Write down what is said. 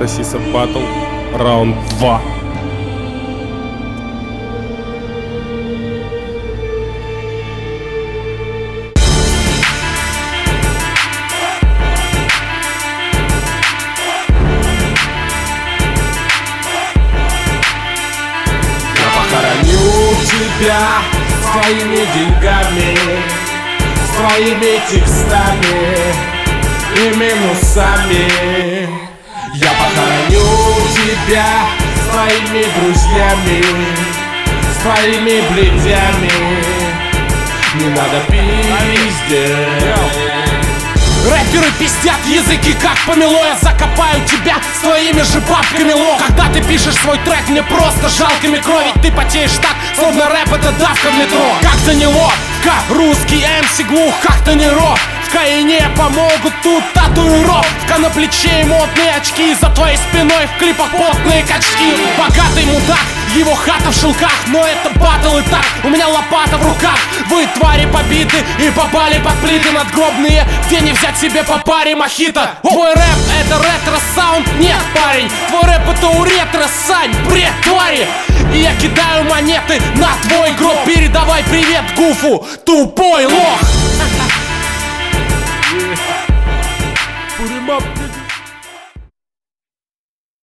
Хасиса Батл, раунд 2. Похороню тебя своими деньгами, своими текстами и минусами. Я похороню тебя своими друзьями, своими бледями. Не надо пиздеть. Рэперы пиздят языки как помело. Я закопаю тебя своими же бабками, лох. Когда ты пишешь свой трек, мне просто жалко микро. Ведь ты потеешь так, словно рэп это давка в метро. Как-то неловко, русский МС глух, как-то не рок. В Каине помогут тут татуировка на плече и модные очки. За твоей спиной в клипах потные качки. Богатый мудак, его хата в шелках. Но это батл и так, у меня лопата в руках. Вы, твари, побиты и попали под плиты надгробные, где не взять себе по паре мохито. Твой рэп это ретро-саунд? Нет, парень, твой рэп это у ретро, Сань, бред, твари. И я кидаю монеты на твой гроб. Передавай привет Гуфу, тупой лох. Put him up.